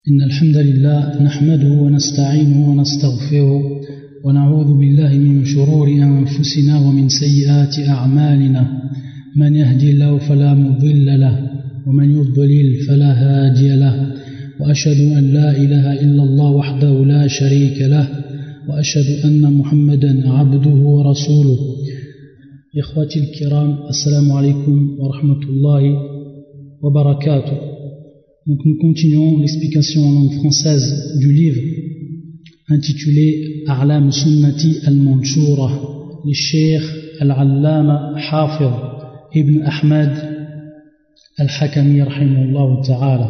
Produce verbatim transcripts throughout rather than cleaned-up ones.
إن الحمد لله نحمده ونستعينه ونستغفره ونعوذ بالله من شرور أنفسنا ومن سيئات أعمالنا من يهدي الله فلا مضل له ومن يضلل فلا هادي له وأشهد أن لا إله إلا الله وحده لا شريك له وأشهد أن محمدا عبده ورسوله. إخوتي الكرام, السلام عليكم ورحمة الله وبركاته. Donc nous continuons l'explication en langue française du livre intitulé A'lam Sunnati al-Manshura du Cheikh al-Allama Hafiz Ibn Ahmad al-Hakami rahimahullah ta'ala.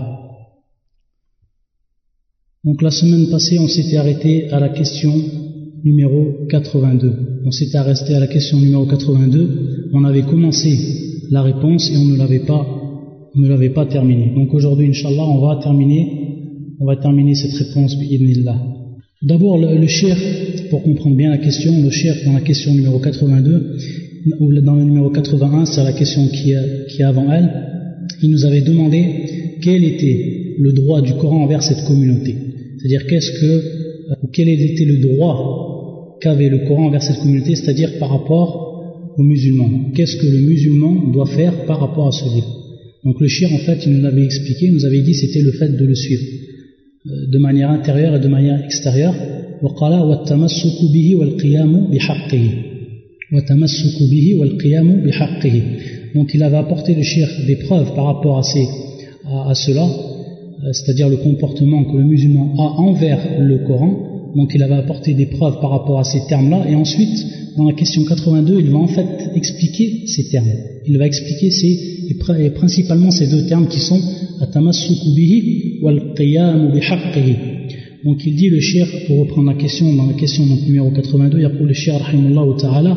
Donc la semaine passée on s'était arrêté à la question numéro quatre-vingt-deux. On s'était arrêté à la question numéro quatre-vingt-deux, on avait commencé la réponse et on ne l'avait pas on ne l'avait pas terminé. Donc aujourd'hui, Inch'Allah, on va terminer, on va terminer cette réponse, bi'idhnillah. D'abord, le, le cheikh, pour comprendre bien la question, le cheikh dans la question numéro quatre-vingt-deux, ou dans le numéro quatre-vingt-un, c'est la question qui est, qui est avant elle, il nous avait demandé quel était le droit du Coran envers cette communauté. C'est-à-dire, qu'est-ce que, ou quel était le droit qu'avait le Coran envers cette communauté, c'est-à-dire par rapport aux musulmans. Qu'est-ce que le musulman doit faire par rapport à ce livre? Donc le cheikh en fait il nous l'avait expliqué, il nous avait dit c'était le fait de le suivre euh, de manière intérieure et de manière extérieure. وقال والتمسك به والقيام بحقه والتمسك به والقيام بحقه. Donc il avait apporté le cheikh des preuves par rapport à, ces, à, à cela, euh, c'est-à-dire le comportement que le musulman a envers le Coran. Donc il avait apporté des preuves par rapport à ces termes-là, et ensuite dans la question quatre-vingt-deux il va en fait expliquer ces termes. Il va expliquer ces et principalement ces deux termes qui sont atamassuku bihi wal qiyam bihaqqihi. Donc il dit le cheikh, pour reprendre la question dans la question donc numéro quatre-vingt-deux, يقول الشيخ رحمه الله تعالى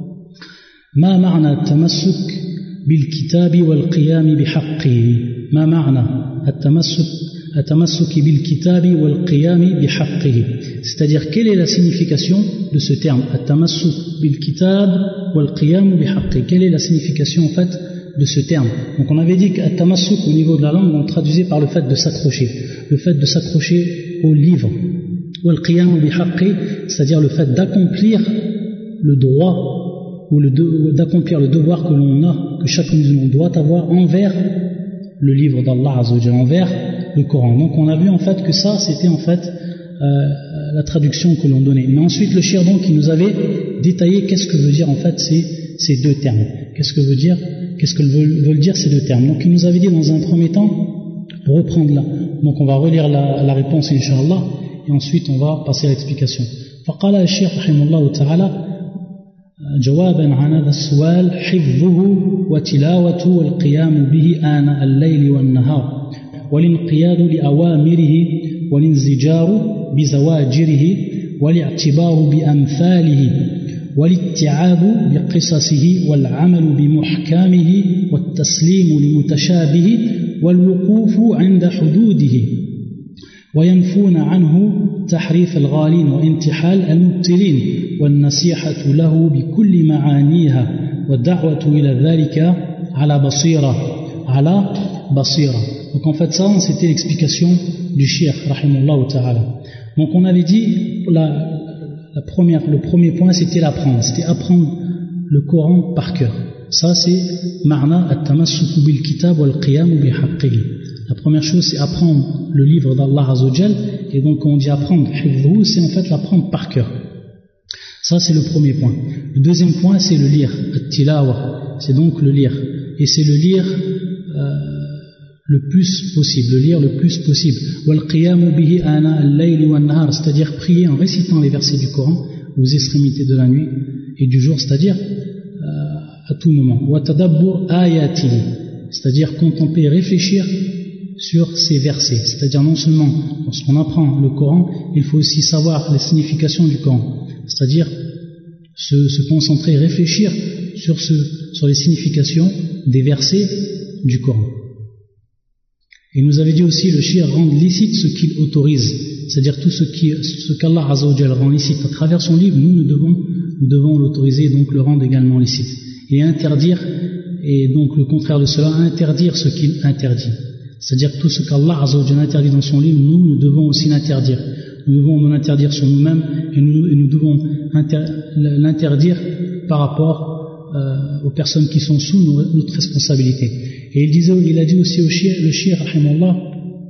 ما معنى التمسك بالكتاب والقيام بحقه ما معنى التمسك التمسك بالكتاب والقيام بحقه, c'est-à-dire quelle est la signification de ce terme التمسك بالكتاب والقيام بحقه, quelle est la signification en fait de ce terme. Donc on avait dit qu'at-tamassuk au niveau de la langue on traduisait par le fait de s'accrocher, le fait de s'accrocher au livre, ou al-qiyam bihaqqi, c'est-à-dire le fait d'accomplir le droit ou, le de, ou d'accomplir le devoir que l'on a, que chaque musulman doit avoir envers le livre d'Allah Azza wa Jalla, envers le Coran. Donc on a vu en fait que ça c'était en fait euh, la traduction que l'on donnait. Mais ensuite le cheikh donc il nous avait détaillé qu'est-ce que veut dire en fait ces, ces deux termes. Qu'est-ce que veut dire Qu'est-ce que veulent, veulent dire ces deux termes? Donc il nous avait dit dans un premier temps, pour reprendre là, donc on va relire la, la réponse Inch'Allah, et ensuite on va passer à l'explication. فقال الشيخ رحمه الله تعالى جوابا عن هذا السؤال حفظه وتلاوته والقيام به آناء الليل والنهار والانقياد لأوامره والانزجار بزواجره والاعتبار بأمثاله والاتعاب بقصصه والعمل بمحكامه والتسليم لمتشابه والوقوف عند حدوده وينفون عنه تحريف الغالين وانتحال المبتلين والنصيحة له بكل معانيها والدعوة إلى ذلك على بصيرة على بصيرة. Donc en fait ça c'était l'explication du cheikh rahimahullah ta'ala. Donc on avait dit la La première, le premier point, c'était l'apprendre. C'était apprendre le Coran par cœur. Ça, c'est ma'na at-tamassuku bil kitab wal qiyam bi haqqihi. La première chose, c'est apprendre le livre d'Allah Azza wa Jal. Et donc, quand on dit apprendre, c'est en fait l'apprendre par cœur. Ça, c'est le premier point. Le deuxième point, c'est le lire. At-tilawa. C'est donc le lire. Et c'est le lire euh, le plus possible, le lire le plus possible. C'est-à-dire prier en récitant les versets du Coran aux extrémités de la nuit et du jour, c'est-à-dire euh, à tout moment. C'est-à-dire contempler et réfléchir sur ces versets. C'est-à-dire non seulement lorsqu'on apprend le Coran, il faut aussi savoir les significations du Coran. C'est-à-dire se, se concentrer et réfléchir sur, ce, sur les significations des versets du Coran. Il nous avait dit aussi le cheikh rend licite ce qu'il autorise, c'est-à-dire tout ce, qui, ce qu'Allah Azza wa Jalla rend licite à travers son livre, nous, nous devons, nous devons l'autoriser et donc le rendre également licite. Et interdire, et donc le contraire de cela, interdire ce qu'il interdit. C'est-à-dire que tout ce qu'Allah Azza wa Jalla interdit dans son livre, nous, nous devons aussi l'interdire. Nous devons nous l'interdire sur nous-mêmes et nous, et nous devons inter, l'interdire par rapport euh, aux personnes qui sont sous nos, notre responsabilité. Et il disait, il a dit aussi au shir, le shir, rahimahullah,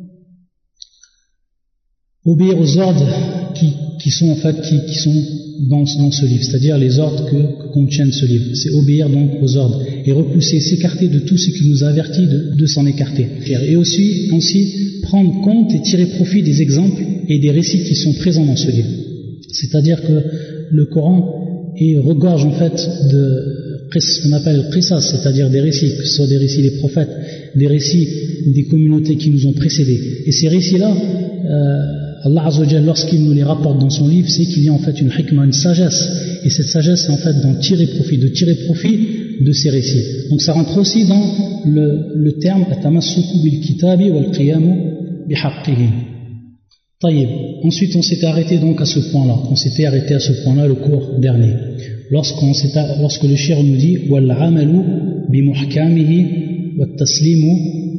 obéir aux ordres qui, qui sont en fait qui, qui sont dans, dans ce livre, c'est-à-dire les ordres que, que contiennent ce livre. C'est obéir donc aux ordres et repousser, s'écarter de tout ce qui nous avertit de, de s'en écarter. Et aussi, aussi prendre compte et tirer profit des exemples et des récits qui sont présents dans ce livre. C'est-à-dire que le Coran est, regorge en fait de ce qu'on appelle le qisas, c'est-à-dire des récits, que ce soit des récits des prophètes, des récits des communautés qui nous ont précédés. Et ces récits-là, euh, Allah Azza wa Jalla, lorsqu'il nous les rapporte dans son livre, c'est qu'il y a en fait une hikmah, une sagesse. Et cette sagesse, c'est en fait d'en tirer profit, de tirer profit de ces récits. Donc ça rentre aussi dans le, le terme atamassuku bil kitabi wal qiyamu bihaqqihi. Taïb. Ensuite, on s'était arrêté donc à ce point-là. On s'était arrêté à ce point-là le cours dernier. Lorsqu'on s'était, lorsque le shir nous dit wal amalu bi muhkamihi wat taslimu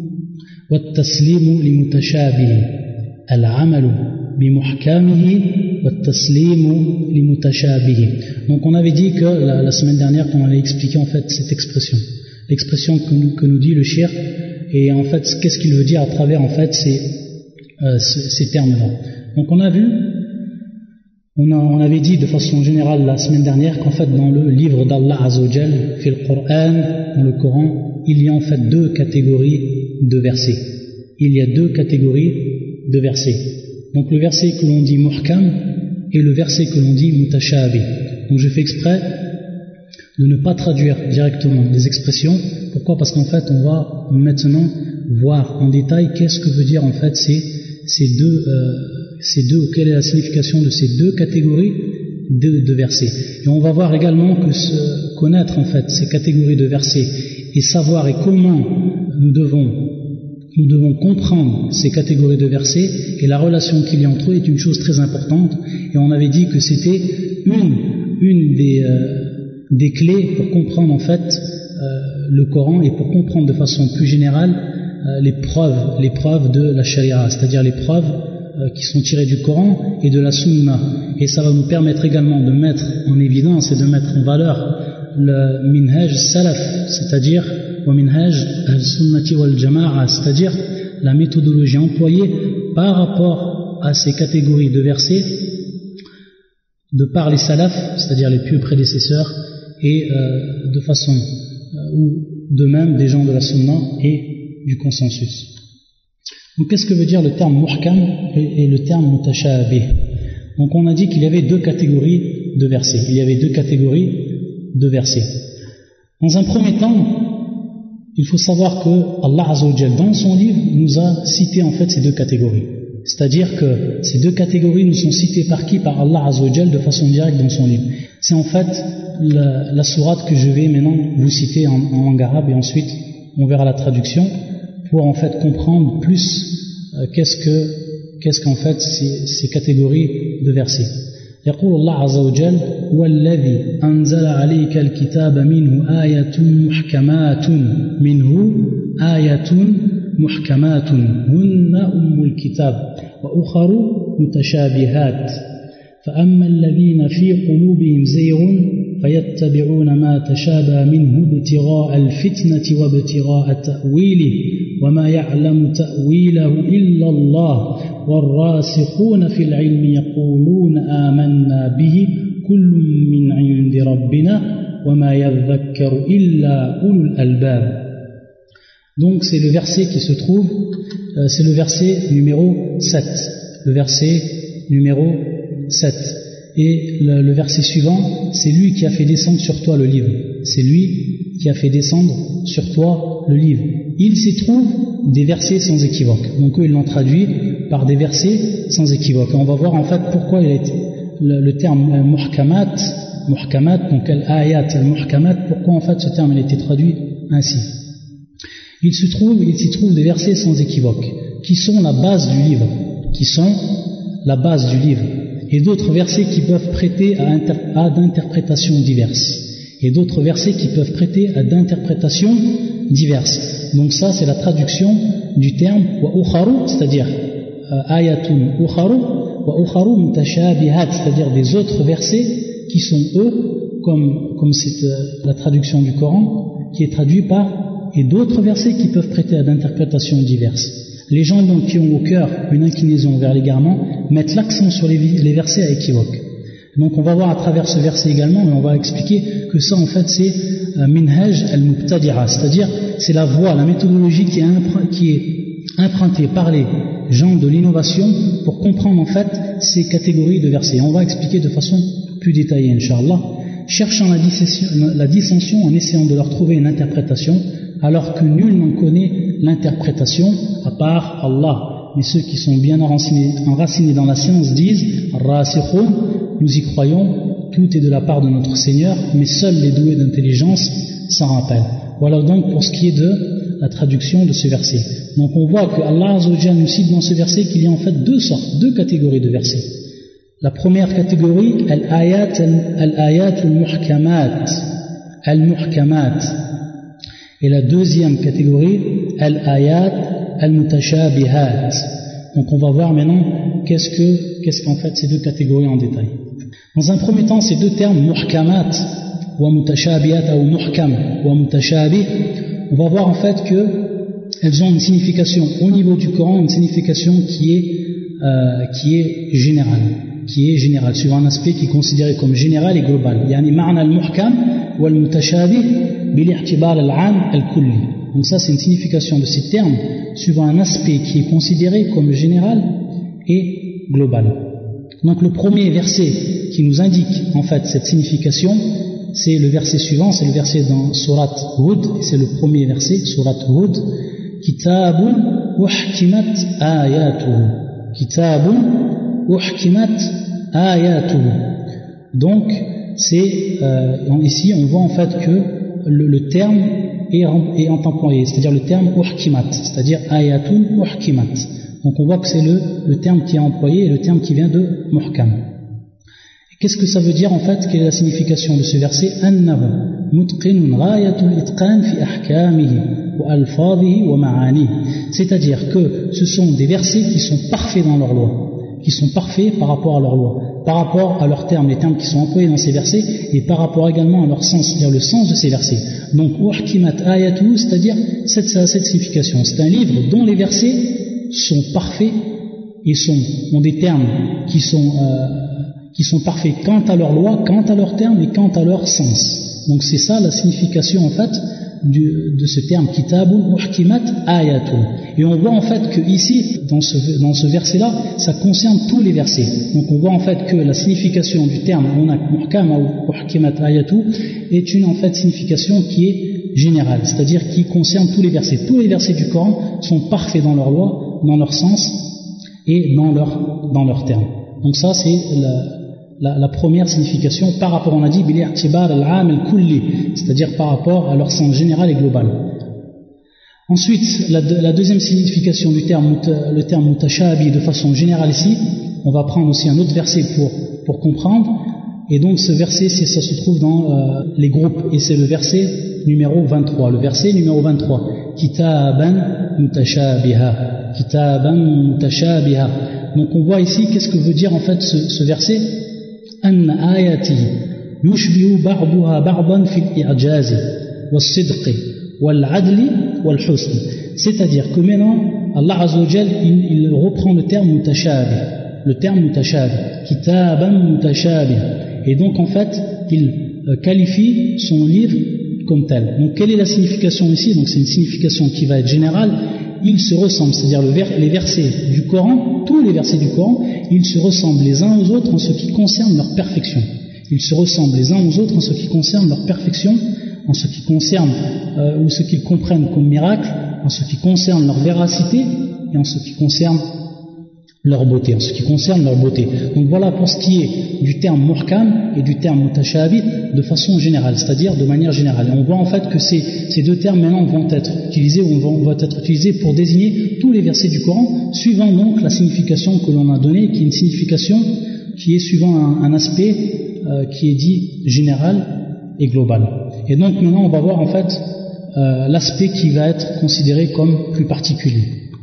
wat taslimu li mutashabihi. Al-amalu bi muhkamihi wa taslimu li mutashabihi. Donc on avait dit que la, la semaine dernière qu'on allait expliquer en fait cette expression, l'expression que nous, que nous dit le shir, et en fait qu'est-ce qu'il veut dire à travers en fait ces, euh, ces, ces termes-là. Donc on a vu, on, a, on avait dit de façon générale la semaine dernière qu'en fait dans le livre d'Allah Azza wa Jal, fil Qur'an, dans le Coran, il y a en fait deux catégories de versets. Il y a deux catégories de versets. Donc le verset que l'on dit muhkam et le verset que l'on dit mutashabi. Donc je fais exprès de ne pas traduire directement des expressions. Pourquoi? Parce qu'en fait on va maintenant voir en détail qu'est-ce que veut dire en fait ces, ces deux euh, ces deux, quelle est la signification de ces deux catégories de, de versets. Et on va voir également que ce, connaître en fait ces catégories de versets et savoir et comment nous devons Nous devons comprendre ces catégories de versets et la relation qu'il y a entre eux est une chose très importante. Et on avait dit que c'était une, une des, euh, des clés pour comprendre en fait euh, le Coran et pour comprendre de façon plus générale euh, les preuves, les preuves de la Sharia, c'est-à-dire les preuves euh, qui sont tirées du Coran et de la Sunna. Et ça va nous permettre également de mettre en évidence et de mettre en valeur le minhaj salaf, c'est-à-dire ومنهاج أهل السنة والجماعة, c'est-à-dire la méthodologie employée par rapport à ces catégories de versets de par les salafs, c'est-à-dire les pieux prédécesseurs, et euh, de façon euh, ou de même des gens de la sunna et du consensus. Donc qu'est-ce que veut dire le terme muhkam et, et le terme mutashabih? Donc on a dit qu'il y avait deux catégories de versets. Il y avait deux catégories de versets. Dans un premier temps, il faut savoir que Allah Azza wa Jalla, dans son livre, nous a cité en fait ces deux catégories. C'est-à-dire que ces deux catégories nous sont citées par qui? Par Allah Azza wa Jalla de façon directe dans son livre. C'est en fait la, la sourate que je vais maintenant vous citer en, en langue arabe et ensuite on verra la traduction pour en fait comprendre plus euh, qu'est-ce que qu'est-ce qu'en fait ces, ces catégories de versets. يقول الله عز وجل والذي أنزل عليك الكتاب منه آية محكمات منه آية محكمات هن أم الكتاب وأخر متشابهات فأما الذين في قلوبهم زيغ فيتبعون ما تشابه منه ابتغاء الفتنة وابتغاء تأويله وما يعلم تأويله إلا الله والراسخون في العلم يقولون آمنا به كل من عند ربنا وما يذكر إلا أولو الألباب. Donc c'est le verset qui se trouve, euh, c'est le verset numéro sept. Le verset numéro sept. Et le, le verset suivant, c'est lui qui a fait descendre sur toi le livre. C'est lui qui a fait descendre sur toi le livre. Il s'y trouve des versets sans équivoque. Donc eux, ils l'ont traduit par des versets sans équivoque. Et on va voir en fait pourquoi il a été, le, le terme euh, muhkamat, muhkamat, donc al-ayat al-muhkamat, pourquoi en fait ce terme a été traduit ainsi. Il se trouve, il s'y trouve des versets sans équivoque, qui sont la base du livre, qui sont la base du livre, et d'autres versets qui peuvent prêter à, inter- à d'interprétations diverses, et d'autres versets qui peuvent prêter à d'interprétations diverses. Donc ça, c'est la traduction du terme wa ukharu, c'est-à-dire euh, ayatun ukharu wa ukharu mutashabihat, c'est-à-dire des autres versets qui sont eux, comme, comme c'est euh, la traduction du Coran, qui est traduit par, et d'autres versets qui peuvent prêter à d'interprétations diverses. Les gens donc qui ont au cœur une inclinaison vers l'égarement mettent l'accent sur les, les versets à équivoque. Donc on va voir à travers ce verset également, mais on va expliquer que ça en fait c'est euh, minhaj al-mubtadi'a, c'est-à-dire c'est la voie, la méthodologie qui est, qui est empruntée par les gens de l'innovation pour comprendre en fait ces catégories de versets. On va expliquer de façon plus détaillée, Inch'Allah, cherchant la dissension, la dissension en essayant de leur trouver une interprétation, alors que nul n'en connaît l'interprétation à part Allah. Mais ceux qui sont bien enracinés, enracinés dans la science disent Rasikhun, nous y croyons, tout est de la part de notre Seigneur, mais seuls les doués d'intelligence s'en rappellent. Voilà donc pour ce qui est de la traduction de ce verset. Donc on voit que Allah Azza wa Jalla nous cite dans ce verset qu'il y a en fait deux sortes, deux catégories de versets. La première catégorie, al-ayat al-ayat al-muhkamat, al-muhkamat. Et la deuxième catégorie, al-ayat al-mutashabihat. Donc on va voir maintenant qu'est-ce que, qu'est-ce qu'en fait ces deux catégories en détail. Dans un premier temps, ces deux termes, muhkamat wa mutashabihat ou muhkam wa mutashabih, on va voir en fait que elles ont une signification au niveau du Coran, une signification qui est, euh, qui est générale, qui est générale, sur un aspect qui est considéré comme général et global. Yani ma'na al-muhkam wa al-mutashabih bil-i'tibar al-'am al-kulli. Donc ça c'est une signification de ces termes suivant un aspect qui est considéré comme général et global. Donc le premier verset qui nous indique en fait cette signification, c'est le verset suivant, c'est le verset dans Surat Hud, c'est le premier verset, Surat Hud, Kitabun uhkimat ayatuhu. Kitabun uhkimat ayatuhu. Donc c'est euh, ici on voit en fait que le, le terme est, est employé, c'est-à-dire le terme uhkimat, c'est-à-dire ayatun uhkimat. Donc on voit que c'est le, le terme qui est employé et le terme qui vient de muhkam. Qu'est-ce que ça veut dire en fait? Quelle est la signification de ce verset? Annahu mutqinun ghayatul itqan fi ahkamihi wa alfadhihi wa ma'anihi. C'est-à-dire que ce sont des versets qui sont parfaits dans leur loi, qui sont parfaits par rapport à leur loi, par rapport à leurs termes, les termes qui sont employés dans ces versets, et par rapport également à leur sens, c'est-à-dire le sens de ces versets. Donc uhkimat ayatuhu, c'est-à-dire cette, cette signification. C'est un livre dont les versets sont parfaits et sont, ont des termes qui sont euh, qui sont parfaits quant à leur loi, quant à leurs termes et quant à leur sens. Donc c'est ça la signification en fait du, de ce terme kitabun uhkimat ayatu. Et on voit en fait que ici dans ce, dans ce verset là ça concerne tous les versets. Donc on voit en fait que la signification du terme muhkam ou uhkimat ayatu est une en fait signification qui est générale, c'est-à-dire qui concerne tous les versets. Tous les versets du Coran sont parfaits dans leur loi, dans leur sens et dans leur, dans leurs termes. Donc ça c'est la La, la première signification par rapport, on a dit, bil-i'tibar al-'am al-kulli, c'est-à-dire par rapport à leur sens général et global. Ensuite, la, la deuxième signification du terme, le terme mutashabi de façon générale ici, on va prendre aussi un autre verset pour, pour comprendre, et donc ce verset, ça se trouve dans euh, les groupes, et c'est le verset numéro vingt-trois, le verset numéro vingt-trois, Kitaban mutashabiha, Kitaban mutashabiha. Donc on voit ici, qu'est-ce que veut dire en fait ce, ce verset? أن آياتي يشبه بعضها بعضا في الإعجاز والصدق والعدل والحسن. C'est-à-dire que maintenant Allah Azza wa Jal il, il reprend le terme mutashabih, le terme mutashabih, kitaban mutashabih, et donc en fait il euh, qualifie son livre comme tel. Donc quelle est la signification ici? Donc c'est une signification qui va être générale. Ils se ressemblent, c'est-à-dire le ver, les versets du Coran, tous les versets du Coran, ils se ressemblent les uns aux autres en ce qui concerne leur perfection. Ils se ressemblent les uns aux autres en ce qui concerne leur perfection, en ce qui concerne euh, ou ce qu'ils comprennent comme miracle, en ce qui concerne leur véracité et en ce qui concerne leur beauté, en ce qui concerne leur beauté. Donc voilà pour ce qui est du terme muhkam et du terme mutashabih de façon générale, c'est-à-dire de manière générale. Et on voit en fait que ces, ces deux termes maintenant vont être utilisés ou vont, vont être utilisés pour désigner tous les versets du Coran, suivant donc la signification que l'on a donnée, qui est une signification qui est suivant un, un aspect euh, qui est dit général et global. Et donc maintenant on va voir en fait euh, l'aspect qui va être considéré comme plus particulier.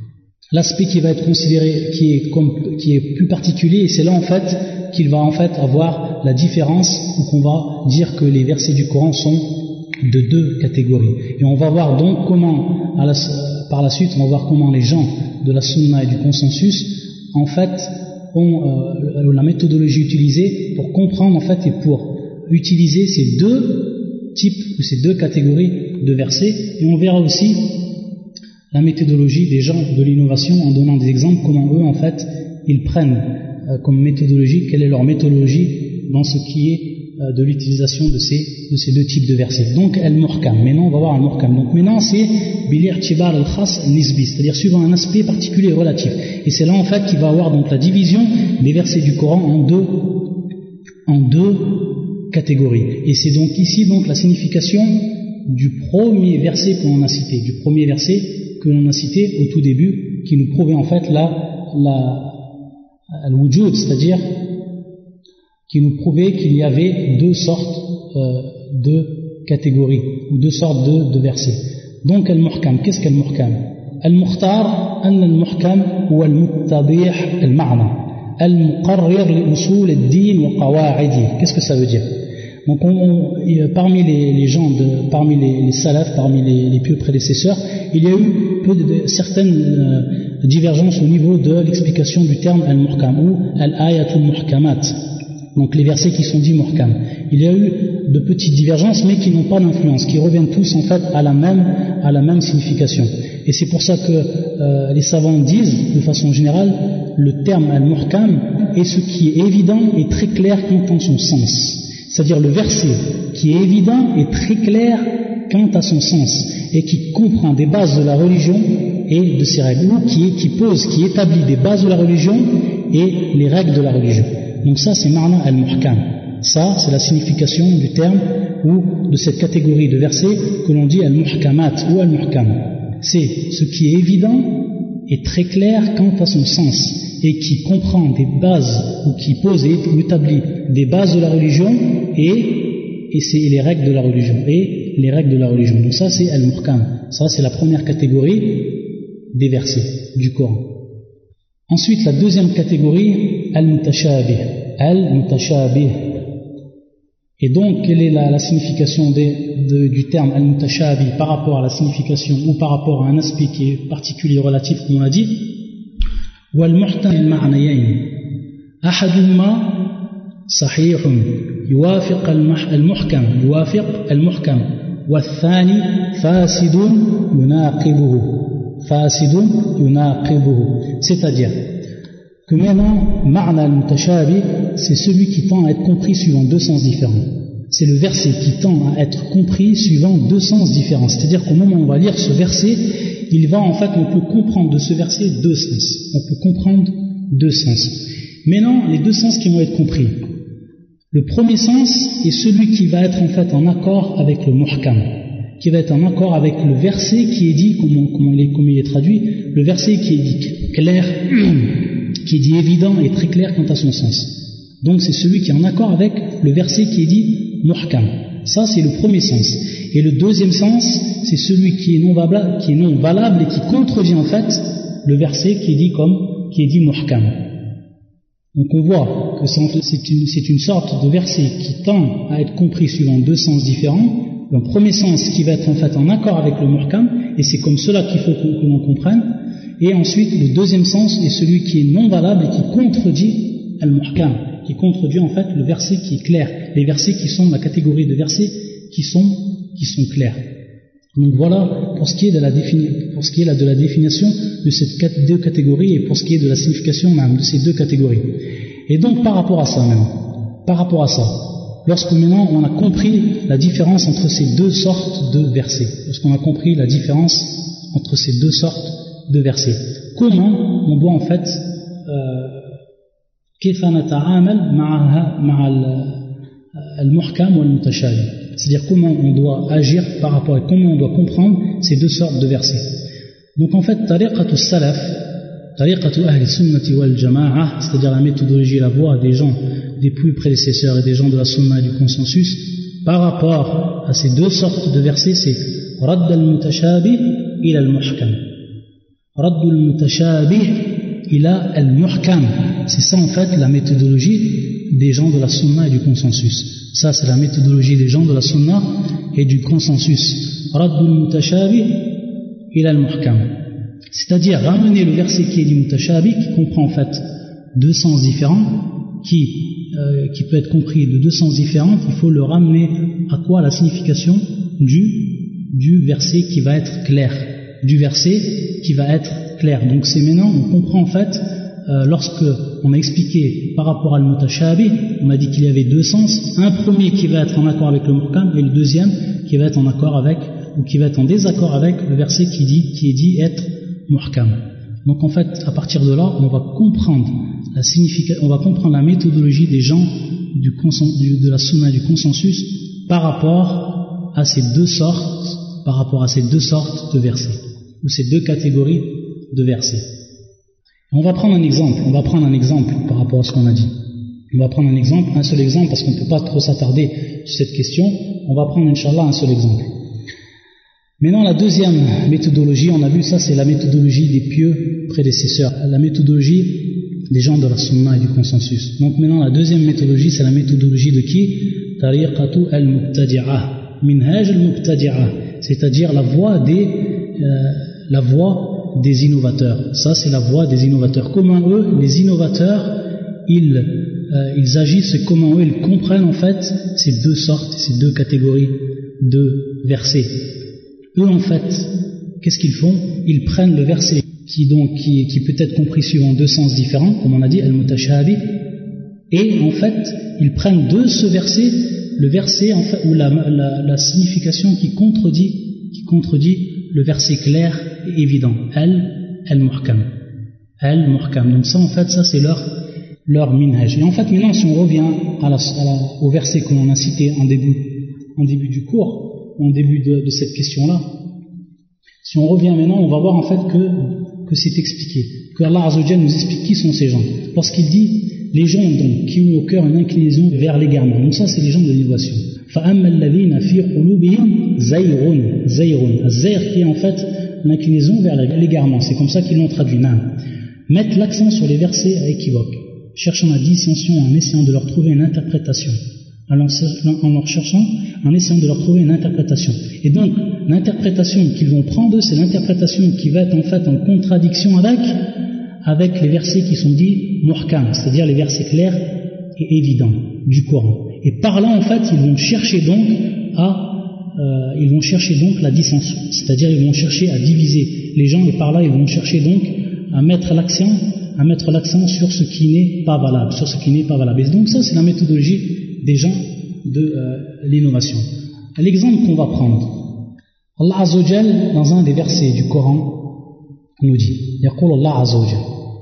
l'aspect qui va être considéré, qui est, comme, qui est plus particulier, et c'est là en fait qu'il va en fait avoir la différence, ou qu'on va dire que les versets du Coran sont de deux catégories. Et on va voir donc comment, à la, par la suite, on va voir comment les gens de la Sunna et du consensus, en fait, ont euh, la méthodologie utilisée pour comprendre en fait et pour utiliser ces deux types ou ces deux catégories de versets. Et on verra aussi la méthodologie des gens de l'innovation en donnant des exemples, comment eux en fait ils prennent euh, comme méthodologie, quelle est leur méthodologie dans ce qui est euh, de l'utilisation de ces, de ces deux types de versets. Donc al-muhkam, maintenant on va voir al-muhkam. Donc maintenant c'est bil-i'tibar al-khas al-nisbi, c'est-à-dire suivant un aspect particulier et relatif. Et c'est là en fait qu'il va avoir donc la division des versets du Coran en deux, en deux catégories. Et c'est donc ici donc la signification du premier verset que l'on a cité, du premier verset que l'on a cité au tout début, qui nous prouvait en fait la, la al-wujud, c'est-à-dire qui nous prouvait qu'il y avait deux sortes euh, de catégories, ou deux sortes de, de versets. Donc al-muhkam, qu'est-ce qu'al-muhkam? Al-mukhtar, an al-muhkam huwa al-muttabih al-ma'na, al-muqarrir li usul ad-din wa qawa'idi. Qu'est-ce que ça veut dire? Donc on, on, parmi les, les gens, de, parmi les, les salafs, parmi les, les pieux prédécesseurs, il y a eu peu de, de, certaines euh, divergences au niveau de l'explication du terme al-muhkam ou al-ayatul muhkamat, donc les versets qui sont dits muhkam. Il y a eu de petites divergences mais qui n'ont pas d'influence, qui reviennent tous en fait à la même, à la même signification. Et c'est pour ça que euh, les savants disent de façon générale le terme al-muhkam est ce qui est évident et très clair quant à son sens. C'est-à-dire le verset qui est évident et très clair quant à son sens et qui comprend des bases de la religion et de ses règles, ou qui, qui pose, qui établit des bases de la religion et les règles de la religion. Donc ça c'est ma'na al-muhkam. Ça c'est la signification du terme ou de cette catégorie de versets que l'on dit al-muhkamat ou al-muhkam. C'est ce qui est évident et très clair quant à son sens et qui comprend des bases ou qui pose et établit des bases de la religion et, et c'est les règles de la religion et les règles de la religion. Donc ça c'est al-muhkam. Ça c'est la première catégorie des versets du Coran. Ensuite la deuxième catégorie, al-mutashabih. Al-mutashabih. Et donc quelle est la, la signification des, de, du terme al-mutashabih par rapport à la signification ou par rapport à un aspect qui est particulier relatif comme on l'a dit? والمحتمل المعنيين أحدهما صحيح يوافق المحكم يوافق المحكم والثاني فاسد يناقضه فاسد يناقضه. C'est-à-dire que maintenant معنى المتشابه c'est celui qui tend à être compris suivant deux sens différents. C'est le verset qui tend à être compris suivant deux sens différents. C'est-à-dire qu'au moment où on va lire ce verset, il va en fait, on peut comprendre de ce verset deux sens. On peut comprendre deux sens. Maintenant, les deux sens qui vont être compris. Le premier sens est celui qui va être en fait en accord avec le muhkam, qui va être en accord avec le verset qui est dit, comment, comment, il, est, comment il est traduit, le verset qui est dit clair, qui est dit évident et très clair quant à son sens. Donc c'est celui qui est en accord avec le verset qui est dit muhkam. Ça c'est le premier sens. Et le deuxième sens, c'est celui qui est non valable, qui est non valable et qui contredit en fait le verset qui est dit comme, qui est dit muhkam. Donc on voit que c'est une, c'est une sorte de verset qui tend à être compris suivant deux sens différents. Le premier sens qui va être en fait en accord avec le muhkam, et c'est comme cela qu'il faut que, que l'on comprenne. Et ensuite, le deuxième sens est celui qui est non valable et qui contredit al-muhkam, qui contredit en fait le verset qui est clair, les versets qui sont la catégorie de versets qui sont qui sont clairs. Donc voilà pour ce qui est de la défini- pour ce qui est là de la définition de ces deux catégories et pour ce qui est de la signification même de ces deux catégories. Et donc par rapport à ça maintenant, par rapport à ça, lorsque maintenant on a compris la différence entre ces deux sortes de versets, lorsqu'on a compris la différence entre ces deux sortes de versets, comment on doit en fait كيف نتعامل مع مع المحكم والمتشابه, c'est-à-dire comment on doit agir par rapport à comment on doit comprendre ces deux sortes de versets. Donc en fait, tariqatu salaf, tariqatu ahli sunnati wal jama'a, c'est-à-dire la méthodologie et la voie des gens, des plus prédécesseurs et des gens de la sunna et du consensus, par rapport à ces deux sortes de versets, c'est radd al-mutashabih ila al-muhkam. Radd al-mutashabih ila al-muhkam. C'est ça en fait la méthodologie des gens de la sunna et du consensus. Ça c'est la méthodologie des gens de la sunna et du consensus. Radd al-mutashabih ila al-muhkam. C'est-à-dire ramener le verset qui est dit mutashabih, qui comprend en fait deux sens différents, qui, euh, qui peut être compris de deux sens différents, il faut le ramener à quoi? La signification du, du verset qui va être clair. Du verset qui va être clair. Donc c'est maintenant, on comprend en fait, euh, lorsque on a expliqué par rapport à al-mutashabih, on a dit qu'il y avait deux sens, un premier qui va être en accord avec le muhkam et le deuxième qui va être en accord avec, ou qui va être en désaccord avec le verset qui, dit, qui est dit être muhkam. Donc en fait, à partir de là, on va comprendre la signification, on va comprendre la méthodologie des gens du consens, du, de la sunna du consensus par rapport à ces deux sortes, par rapport à ces deux sortes de versets, ou ces deux catégories de versets. On va prendre un exemple, on va prendre un exemple par rapport à ce qu'on a dit. On va prendre un exemple, un seul exemple, parce qu'on ne peut pas trop s'attarder sur cette question. On va prendre, Inch'Allah, un seul exemple. Maintenant, la deuxième méthodologie, on a vu ça, c'est la méthodologie des pieux prédécesseurs, la méthodologie des gens de la sunna et du consensus. Donc maintenant, la deuxième méthodologie, c'est la méthodologie de qui? Tariqatu al-mubtadi'ah, minhaj al-mubtadi'ah, c'est-à-dire la voie des, euh, la voie des innovateurs. Ça, c'est la voie des innovateurs. Comment eux, les innovateurs, ils, euh, ils agissent, comment eux, ils comprennent en fait ces deux sortes, ces deux catégories de versets. Eux, en fait, qu'est-ce qu'ils font? Ils prennent le verset qui, donc, qui, qui peut être compris suivant deux sens différents, comme on a dit, al-mutashabih, et en fait, ils prennent de ce verset, le verset en fait, ou la, la, la signification qui contredit, qui contredit le verset clair et évident, al-muhkam. Al-muhkam. Donc ça, en fait, ça c'est leur, leur minhaj. Et en fait, maintenant, si on revient à la, à la, au verset que l'on a cité en début, en début du cours, en début de, de cette question-là, si on revient maintenant, on va voir en fait que, que c'est expliqué, que Allah Azza wa Jalla nous explique qui sont ces gens. Lorsqu'il dit les gens donc qui ont au cœur une inclinaison vers l'égarement, donc ça c'est les gens de l'innovation. فَأَمَّا الَّذِينَ فِي قُلُوبِهِمْ زَيْغٌ زَيْغٌ الزَّيْغ qui est en fait l'inclinaison vers l'égarement, c'est comme ça qu'ils l'ont traduit. Mettre l'accent sur les versets à équivoque, cherchant la dissension en essayant de leur trouver une interprétation. En leur cherchant, en essayant de leur trouver une interprétation. Et donc, l'interprétation qu'ils vont prendre, c'est l'interprétation qui va être en fait en contradiction avec, avec les versets qui sont dits muhkam, c'est-à-dire les versets clairs et évidents du Coran. Et par là, en fait, ils vont chercher donc à, euh, ils vont chercher donc la dissension, c'est-à-dire ils vont chercher à diviser les gens, et par là, ils vont chercher donc à mettre l'accent, à mettre l'accent sur ce qui n'est pas valable, sur ce qui n'est pas valable. Et donc ça, c'est la méthodologie des gens de euh, l'innovation. L'exemple qu'on va prendre, Allah Azza wa Jal, dans un des versets du Coran, nous dit, يقول الله عز وجل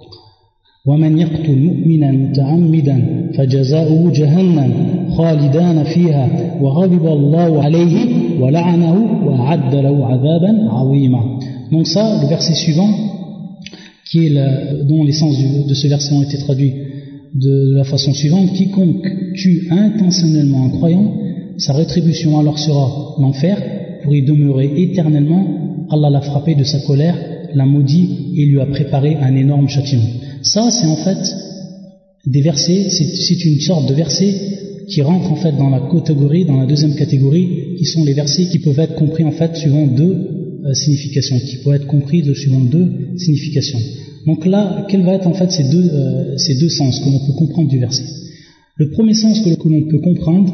ومن يقتل مؤمنا متعمدا فجزاؤه جهنم خالدان فيها وغضب الله عليه ولعنه وأعد له عذابا عظيما. Donc ça, le verset suivant, qui est la, dont les sens du, de ce verset ont été traduits de la façon suivante: quiconque tue intentionnellement un croyant, sa rétribution alors sera l'enfer, pour y demeurer éternellement. Allah l'a frappé de sa colère, l'a maudit et lui a préparé un énorme châtiment. Ça, c'est en fait des versets, c'est, c'est une sorte de versets qui rentrent en fait dans la catégorie, dans la deuxième catégorie, qui sont les versets qui peuvent être compris en fait suivant deux euh, significations, qui peuvent être compris de suivant deux significations. Donc là, quel va être en fait ces deux, euh, ces deux sens que l'on peut comprendre du verset? Le premier sens que, que l'on peut comprendre,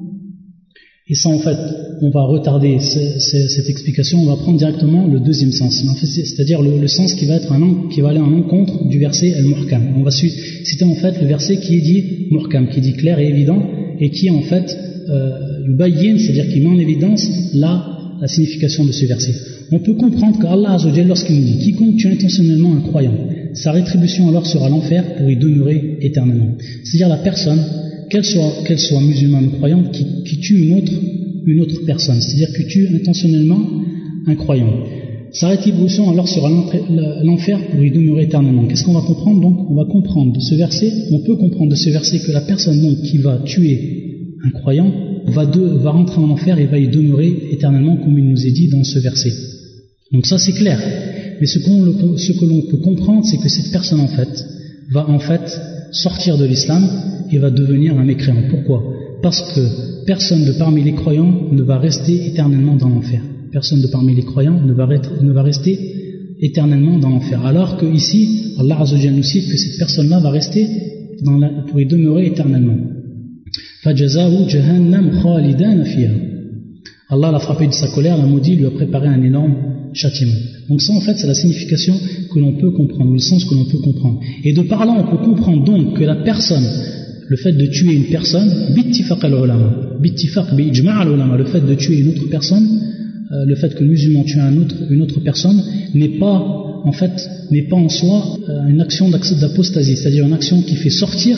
et ça en fait, on va retarder ce, ce, cette explication, on va prendre directement le deuxième sens, en fait, c'est-à-dire le, le sens qui va être un, qui va aller en encontre du verset al-muhkam. On va citer en fait le verset qui est dit muhkam, qui est dit clair et évident, et qui en fait yubayyin, euh, c'est-à-dire qui met en évidence la, la signification de ce verset. On peut comprendre qu'Allah Azza wa Jalla, lorsqu'il nous dit quiconque tue intentionnellement un croyant, sa rétribution alors sera l'enfer pour y demeurer éternellement. C'est-à-dire la personne, qu'elle soit, qu'elle soit musulmane ou croyante, qui, qui tue une autre, une autre personne, c'est-à-dire qui tue intentionnellement un croyant. Sa rétribution alors sera l'enfer pour y demeurer éternellement. Qu'est-ce qu'on va comprendre donc? On va comprendre de ce verset, on peut comprendre de ce verset que la personne donc qui va tuer un croyant va, de, va rentrer en enfer et va y demeurer éternellement, comme il nous est dit dans ce verset. Donc ça c'est clair. Mais ce, qu'on le, ce que l'on peut comprendre, c'est que cette personne en fait va en fait sortir de l'islam et va devenir un mécréant. Pourquoi? Parce que personne de parmi les croyants ne va rester éternellement dans l'enfer. Personne de parmi les croyants ne va, ne va rester éternellement dans l'enfer. Alors que ici, Allah Azza wa Jalla nous cite que cette personne-là va rester dans la, pour y demeurer éternellement. فَجَزَاهُ جَهَنَّمْ خَالِدًا فِيهَا. Allah l'a frappé de sa colère, l'a maudit, lui a préparé un énorme châtiment. Donc ça en fait c'est la signification que l'on peut comprendre, ou le sens que l'on peut comprendre. Et de par là on peut comprendre donc que la personne, le fait de tuer une personne, bittifaq al-ulama, bittifaq bi-ijma' al-ulama, le fait de tuer une autre personne, euh, le fait que le musulman tue un autre, une autre personne n'est pas en fait n'est pas en soi euh, une action d'apostasie, c'est-à-dire une action qui fait sortir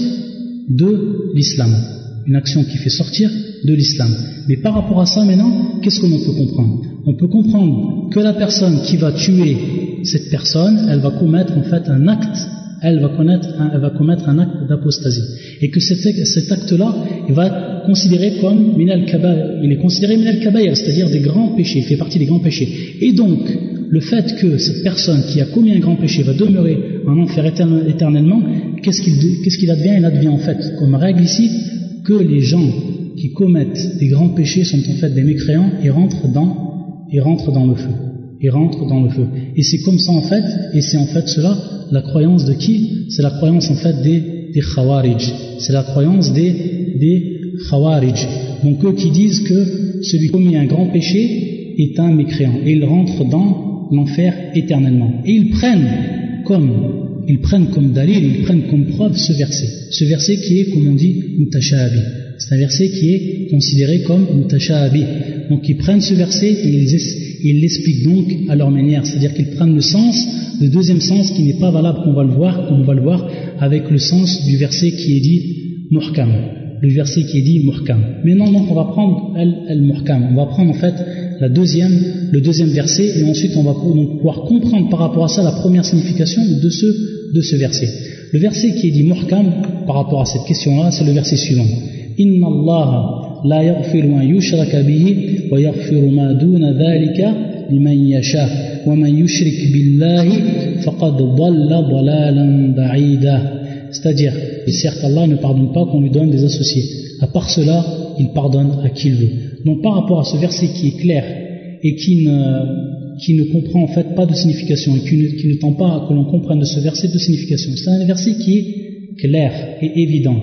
de l'islam, une action qui fait sortir de l'islam. Mais par rapport à ça maintenant, qu'est-ce que l'on peut comprendre? On peut comprendre que la personne qui va tuer cette personne, elle va commettre en fait un acte, elle va commettre un, elle va commettre un acte d'apostasie. Et que cet, cet acte-là, il va être considéré comme minal kabaïr, il est considéré minal kabaïr, c'est-à-dire des grands péchés, il fait partie des grands péchés. Et donc, le fait que cette personne qui a commis un grand péché va demeurer en enfer éternellement, qu'est-ce qu'il, qu'est-ce qu'il advient? Il advient en fait, comme règle ici, que les gens qui commettent des grands péchés sont en fait des mécréants et rentrent dans et rentre dans le feu, et rentre dans le feu. Et c'est comme ça en fait, et c'est en fait cela, la croyance de qui? C'est la croyance en fait des, des Khawarij. C'est la croyance des, des Khawarij. Donc eux qui disent que celui qui commet un grand péché est un mécréant, et ils rentrent dans l'enfer éternellement. Et ils prennent comme, ils prennent comme dalil, ils prennent comme preuve ce verset. Ce verset qui est, comme on dit, mutashabi. C'est un verset qui est considéré comme mutashabi. Donc ils prennent ce verset et ils, ils l'expliquent donc à leur manière, c'est-à-dire qu'ils prennent le sens, le deuxième sens qui n'est pas valable, qu'on va le voir, qu'on va le voir avec le sens du verset qui est dit muhkam, le verset qui est dit muhkam. Maintenant donc on va prendre al-muhkam, on va prendre en fait la deuxième, le deuxième verset et ensuite on va donc pouvoir comprendre par rapport à ça la première signification de ce, de ce verset. Le verset qui est dit muhkam par rapport à cette question-là, c'est le verset suivant. Inna Allah la yaghfiru an yushraka bihi wa yaghfiru ma duna dhalika liman yasha wa man yushrik billahi faqad dhalla dhalalan ba'ida. C'est-à-dire, certes Allah ne pardonne pas qu'on lui donne des associés. À part cela, il pardonne à qui il veut. Donc par rapport à ce verset qui est clair et qui ne, qui ne comprend en fait pas de signification et qui ne, qui ne tend pas à que l'on comprenne de ce verset de signification, c'est un verset qui est clair et évident.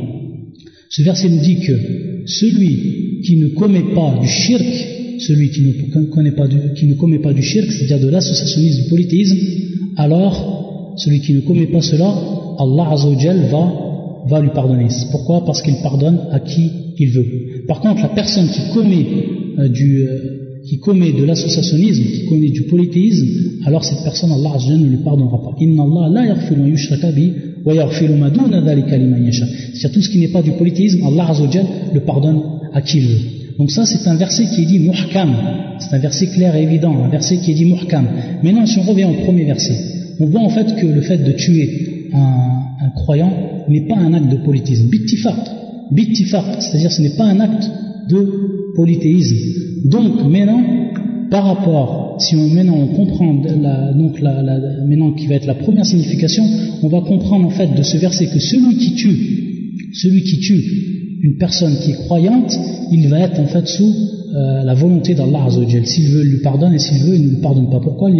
Ce verset nous dit que celui qui ne commet pas du shirk, celui qui ne, connaît pas du, qui ne commet pas du shirk, c'est-à-dire de l'associationnisme, du polythéisme, alors celui qui ne commet pas cela, Allah Azza wa Jal va, va lui pardonner. Pourquoi? Parce qu'il pardonne à qui il veut. Par contre, la personne qui commet, euh, du, euh, qui commet de l'associationnisme, qui commet du polythéisme, alors cette personne, Allah Azza wa Jal ne lui pardonnera pas. Inna Allah la yaghfiru an yushraka bihi wa yaghfiru ma duna dhalika liman yasha. C'est-à-dire tout ce qui n'est pas du polythéisme, Allah Azza wa Jal le pardonne à qui il veut. Donc ça c'est un verset qui est dit muhkam, c'est un verset clair et évident, un verset qui est dit muhkam. Maintenant si on revient au premier verset, on voit en fait que le fait de tuer un, un croyant n'est pas un acte de polythéisme, bittifaq, bittifaq, c'est-à-dire ce n'est pas un acte de polythéisme. Donc maintenant, par rapport, si on, maintenant on comprend la, donc la, la, maintenant qui va être la première signification, on va comprendre en fait de ce verset que celui qui tue, celui qui tue une personne qui est croyante, il va être en fait sous euh, la volonté d'Allah Azza wa Jal. S'il veut, il lui pardonne, et s'il veut, il ne lui pardonne pas. Pourquoi?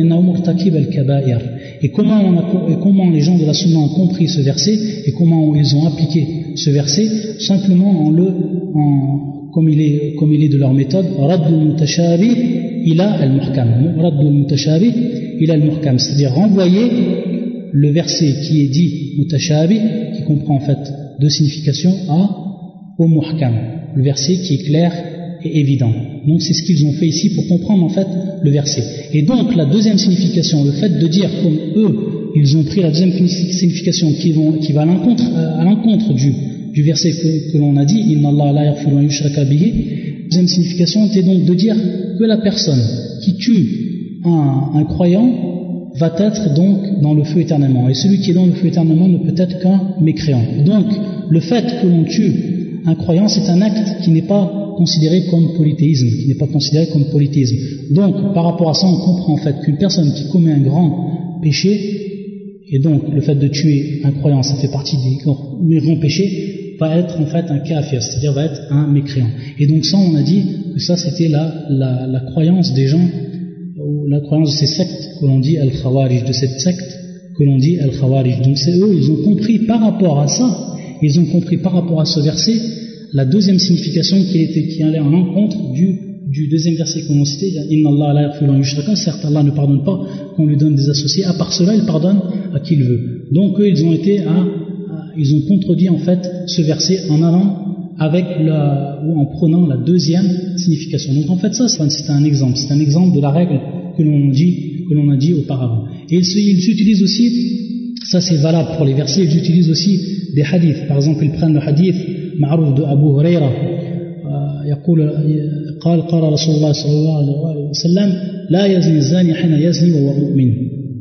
Et comment, on a, et comment les gens de la Sunna ont compris ce verset, et comment ils ont appliqué ce verset? Simplement en le, en, comme, il est, comme il est de leur méthode, Raddul Mutashabih ila al-Muhkam. Raddul Mutashabih ila al-Muhkam, c'est-à-dire renvoyer le verset qui est dit Mutashabih, qui comprend en fait deux significations, à au muhkam, le verset qui est clair et évident. Donc c'est ce qu'ils ont fait ici pour comprendre en fait le verset. Et donc la deuxième signification, le fait de dire comme eux, ils ont pris la deuxième signification qui, vont, qui va à l'encontre, à l'encontre du, du verset que, que l'on a dit, Inna Allah la yaghfiru an yushraka bihi. La deuxième signification était donc de dire que la personne qui tue un, un croyant va être donc dans le feu éternellement. Et celui qui est dans le feu éternellement ne peut être qu'un mécréant. Donc le fait que l'on tue un croyant, c'est un acte qui n'est pas considéré comme polythéisme, qui n'est pas considéré comme polythéisme. Donc, par rapport à ça, on comprend en fait qu'une personne qui commet un grand péchés, et donc le fait de tuer un croyant, ça fait partie des grands, des grands péchés, va être en fait un kafir, c'est-à-dire va être un mécréant. Et donc ça, on a dit que ça c'était la, la, la croyance des gens, ou la croyance de ces sectes que l'on dit al-Khawarij, de cette secte que l'on dit al-Khawarij. Donc c'est eux, ils ont compris par rapport à ça, ils ont compris par rapport à ce verset, la deuxième signification qui, était, qui allait en encontre du, du deuxième verset qu'on a cité, Inna Allah la yaghfiru an yushraka, certes Allah ne pardonne pas qu'on lui donne des associés, à part cela il pardonne à qui il veut. Donc eux ils ont été à, à ils ont contredit en fait ce verset en allant avec la, ou en prenant la deuxième signification. Donc en fait ça c'est un exemple, c'est un exemple de la règle que l'on dit, que l'on a dit auparavant. Et ils, ils utilisent aussi, ça c'est valable pour les versets, ils utilisent aussi des hadiths. Par exemple ils prennent le hadith معروف de Abu Huraira يقول قال قال رسول الله صلى الله عليه وسلم لا يزني الزاني حين يزني وهو مؤمن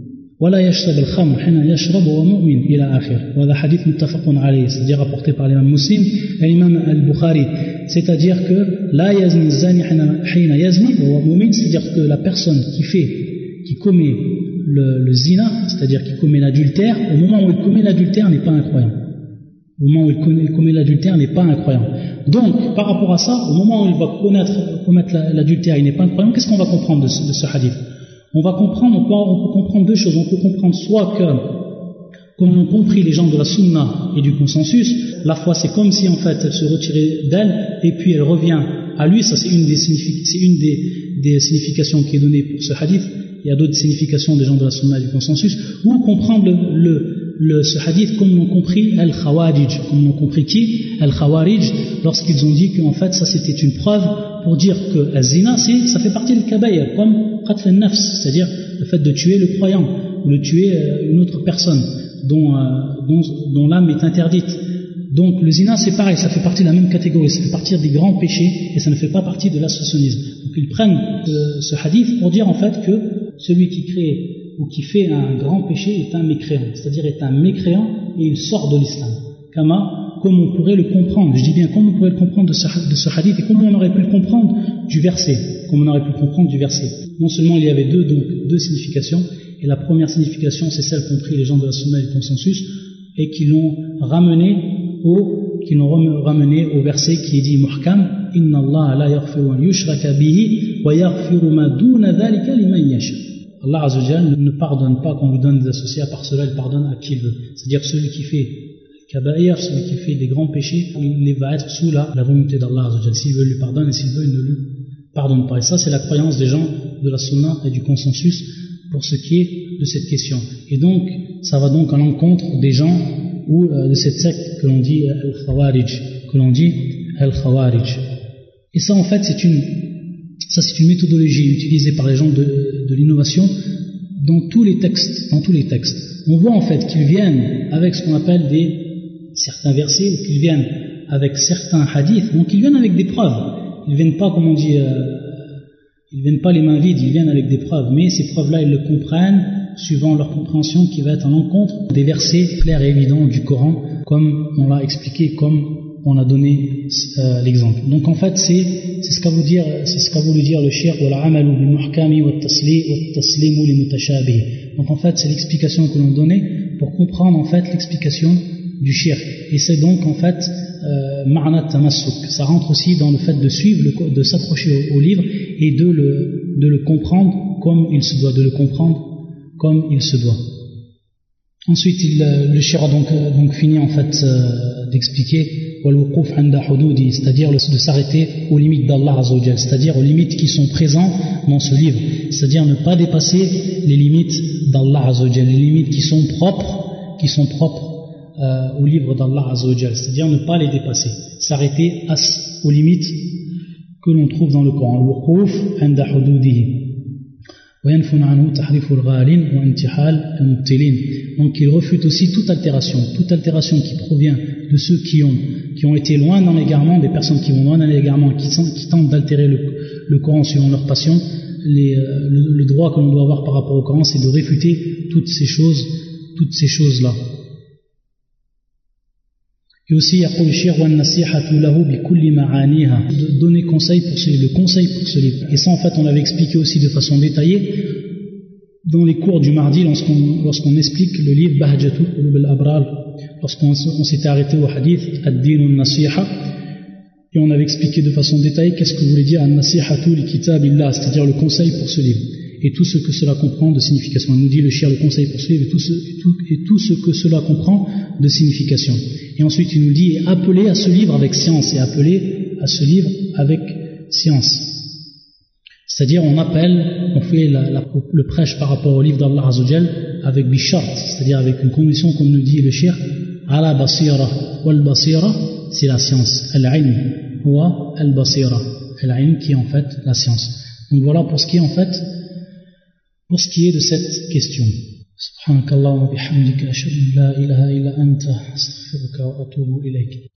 ولا يشرب الخمر حين يشرب وهو مؤمن إلى آخر. وهذا حديث متفق عليه, c'est-à-dire rapporté par l'imam Muslim et l'imam al-Bukhari. C'est-à-dire que لا يزني الزاني حين يزني وهو مؤمن, c'est-à-dire que la personne qui fait, qui commet le, le zina, c'est-à-dire qui commet l'adultère, au moment où il commet l'adultère n'est pas un croyant. Au moment où il commet, il commet l'adultère n'est pas un croyant. Donc, par rapport à ça, au moment où il va connaître, commettre l'adultère, il n'est pas un croyant, qu'est-ce qu'on va comprendre de ce, de ce hadith? On va comprendre, on peut, on peut comprendre deux choses. On peut comprendre soit que, comme ont compris les gens de la sunna et du consensus, la foi c'est comme si en fait elle se retirait d'elle et puis elle revient à lui. Ça c'est une des, c'est une des, des significations qui est donnée pour ce hadith. Il y a d'autres significations des gens de la sunna et du consensus. Ou comprendre le, le Le, ce hadith comme l'ont compris Al-Khawarij, comme l'ont compris qui Al-Khawarij, lorsqu'ils ont dit qu'en fait ça c'était une preuve pour dire que az-zina ça fait partie du kabaïr, comme qatl al-nafs, c'est-à-dire le fait de tuer le croyant ou de tuer une autre personne dont, euh, dont, dont l'âme est interdite. Donc le zina c'est pareil, ça fait partie de la même catégorie, ça fait partie des grands péchés et ça ne fait pas partie de l'associationnisme. Donc ils prennent euh, ce hadith pour dire en fait que celui qui crée ou qui fait un grand péché est un mécréant, c'est-à-dire est un mécréant et il sort de l'islam. Kama, comme on pourrait le comprendre, je dis bien comme on pourrait le comprendre de ce, de ce hadith et comme on aurait pu le comprendre du verset, comme on aurait pu le comprendre du verset. Non seulement il y avait deux, donc, deux significations, et la première signification c'est celle qu'ont pris les gens de la sunna et du consensus et qui l'ont ramené au, qui l'ont ramené au verset qui est dit muhkam, inna Allah la yaghfiru an yushraka bihi wa yaghfiru ma duna dhalika liman yasha. Allah Azzawajal ne pardonne pas qu'on lui donne des associés, à part cela il pardonne à qui il veut. C'est-à-dire celui qui fait kabaïr, celui qui fait des grands péchés, il va être sous la, la volonté d'Allah Azzawajal. S'il veut, il lui pardonne, et s'il veut, il ne lui pardonne pas. Et ça c'est la croyance des gens de la sunna et du consensus pour ce qui est de cette question. Et donc ça va donc à l'encontre des gens ou euh, de cette secte que l'on dit Al-Khawarij, que l'on dit Al-Khawarij. Et ça en fait c'est une Ça, c'est une méthodologie utilisée par les gens de, de l'innovation dans tous les textes. Dans tous les textes. On voit en fait qu'ils viennent avec ce qu'on appelle des, certains versets, ou qu'ils viennent avec certains hadiths. Donc ils viennent avec des preuves. Ils ne viennent pas, comme on dit, euh, ils ne viennent pas les mains vides, ils viennent avec des preuves. Mais ces preuves-là, ils le comprennent suivant leur compréhension qui va être en encontre des versets clairs et évidents du Coran, comme on l'a expliqué, comme on a donné euh, l'exemple. Donc en fait c'est c'est ce qu'a voulu dire c'est ce qu'a voulu dire le shirk wal amalu bil muhkami wat taslim wat taslimu li mutashabih. Donc en fait c'est l'explication que l'on donnait pour comprendre en fait l'explication du shirk. Et c'est donc en fait ma'na tamassuk. Ça rentre aussi dans le fait de suivre le, de s'accrocher au, au livre et de le de le comprendre comme il se doit, de le comprendre comme il se doit. Ensuite, il, le shir a donc, donc fini en fait euh, d'expliquer c'est-à-dire de s'arrêter aux limites d'Allah Azzawajal, c'est-à-dire aux limites qui sont présentes dans ce livre, c'est-à-dire ne pas dépasser les limites d'Allah Azzawajal, les limites qui sont propres, qui sont propres euh, au livre d'Allah Azzawajal, c'est-à-dire ne pas les dépasser, s'arrêter aux limites que l'on trouve dans le Coran. Donc il refute aussi toute altération, toute altération qui provient de ceux qui ont, qui ont été loin dans l'égarement, des personnes qui vont loin dans l'égarement, qui, qui tentent d'altérer le, le Coran suivant leur passion. Les, le, le droit que l'on doit avoir par rapport au Coran, c'est de réfuter toutes ces choses, toutes ces choses-là. Et aussi, de donner conseil pour ce, le conseil pour ce livre. Et ça, en fait, on l'avait expliqué aussi de façon détaillée dans les cours du mardi, lorsqu'on, lorsqu'on explique le livre Bahjatu Qulub al-Abrar, lorsqu'on on s'était arrêté au hadith Ad-Din al-Nasiha, et on avait expliqué de façon détaillée qu'est-ce que voulait dire An-Nasihatu li Kitabillah, c'est-à-dire le conseil pour ce livre, et tout ce que cela comprend de signification. Il nous dit le shir, le conseil pour ce livre, et tout ce, et tout, et tout ce que cela comprend de signification. Et ensuite il nous dit appelez à ce livre avec science, et appelez à ce livre avec science. C'est-à-dire on appelle, on fait la, la, le prêche par rapport au livre d'Allah Azzawajal avec bishart, c'est-à-dire avec une condition, comme nous dit le shir, ala basira, wal basira, c'est la science, al-ilm, wa al-basira, al-ilm qui est en fait la science. Donc voilà pour ce qui est en fait, pour ce qui est de cette question. Subhanakallahumma bihamdika ashhadu an la ilaha illa anta astaghfiruka wa atubu ilayk.